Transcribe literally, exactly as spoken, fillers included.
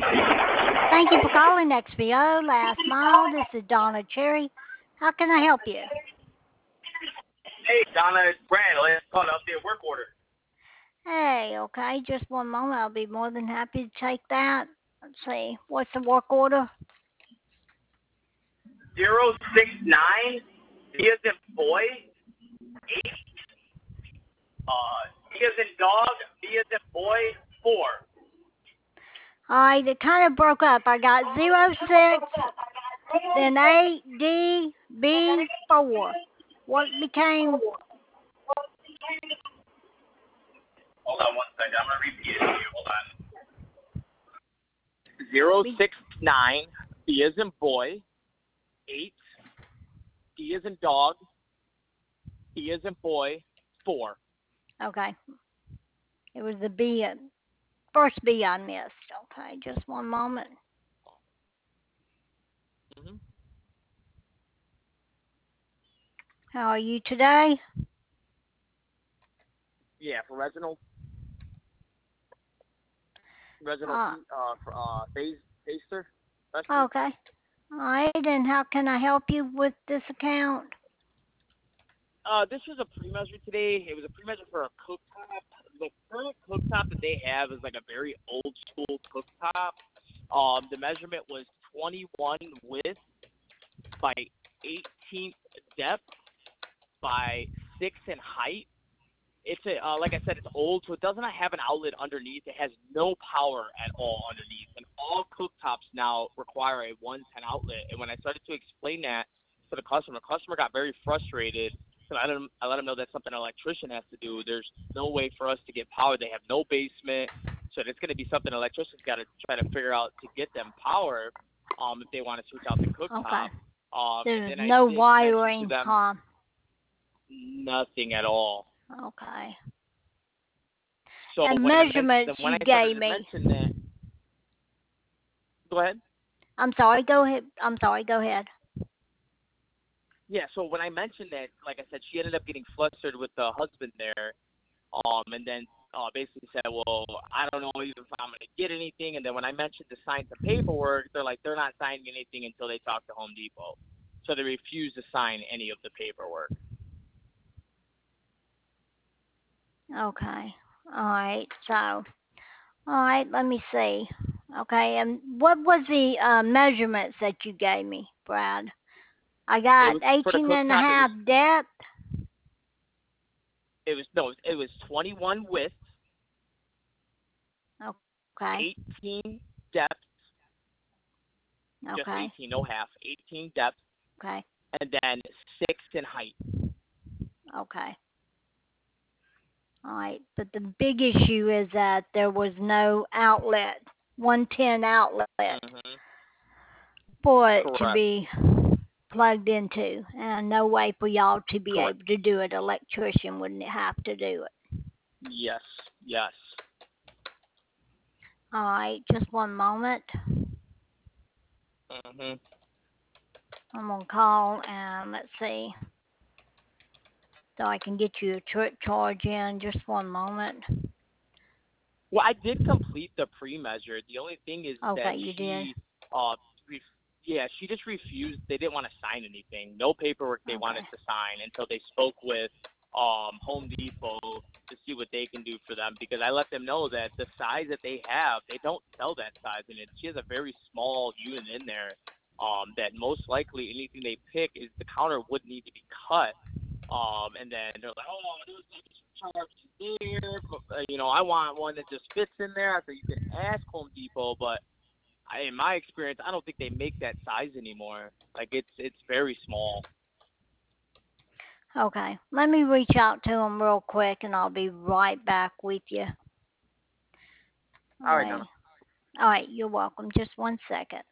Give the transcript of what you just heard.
Thank you for calling X P O Last Mile. This is Donna Cherry. How can I help you? Hey, Donna, it's Brad. Let's call to update work order. Hey, okay, just one moment. I'll be more than happy to take that. Let's see, what's the work order? Zero six nine, B as in boy, eight. Uh, B as in dog, B as in boy, four. All right, it kind of broke up. I got zero six, then eight, D, B, four. What became? Hold on one second. I'm gonna repeat it to you. Hold on. Zero six nine, B as in boy, eight. D as in dog, B as in boy, four. Okay, it was the B, first B I missed. Okay, just one moment. Mm-hmm. How are you today? Yeah, for Reginald. Reginald, Uh, uh, for uh, Facer. okay. All right, and how can I help you with this account? Uh, this was a pre-measure today. It was a pre-measure for a cooktop. The current cooktop that they have is like a very old school cooktop. Um, the measurement was twenty-one width by eighteen depth by six in height. It's a uh, like I said, it's old, so it does not have an outlet underneath. It has no power at all underneath, and all cooktops now require a one ten outlet. And when I started to explain that to the customer, the customer got very frustrated. So I let him, I let him know that's something an electrician has to do. There's no way for us to get power. They have no basement, so it's going to be something an electrician's got to try to figure out to get them power. Um, if they want to switch out the cooktop. Okay. Um, There's and then no I did mention to wiring, them huh? nothing at all. Okay. So And when I mentioned measurements when you I started gave to me. mention that, go ahead. I'm sorry, go ahead. I'm sorry, go ahead. Yeah. So when I mentioned that, like I said, she ended up getting flustered with the husband there, um, and then uh, basically said, "Well, I don't know even if I'm going to get anything." And then when I mentioned to sign some paperwork, they're like, they're not signing anything until they talk to Home Depot. So they refused to sign any of the paperwork. Okay. All right. So, all right, let me see. Okay, and what was the uh, measurements that you gave me, Brad? I It got was for the eighteen and a cooktop. It was half depth. it was no, it was twenty-one width, Okay. eighteen depth, just Okay. eighteen, no half, eighteen depth, Okay. and then six in height. Okay. All right, but the big issue is that there was no outlet, one ten outlet Mm-hmm. for it to Correct. be plugged into, and no way for y'all to be Correct. able to do it. Electrician wouldn't have to do it. Yes. Yes. All right, just one moment. Mhm. I'm gonna call and let's see, so I can get you a trip charge in. Just one moment. Well, I did complete the pre-measure. The only thing is that Okay, you did. she, uh, ref- yeah, she just refused. They didn't want to sign anything. No paperwork they Okay. wanted to sign until they spoke with um Home Depot to see what they can do for them, because I let them know that the size that they have, they don't sell that size, and it, she has a very small unit in there. Um, that most likely anything they pick is the counter would need to be cut. Um, and then they're like, oh, there's no charge there. But, uh, you know, I want one that just fits in there. I said, you can ask Home Depot, but I, in my experience, I don't think they make that size anymore. Like, it's it's very small. Okay, let me reach out to them real quick, and I'll be right back with you. All All right, right. Donna. All right, you're welcome. Just one second.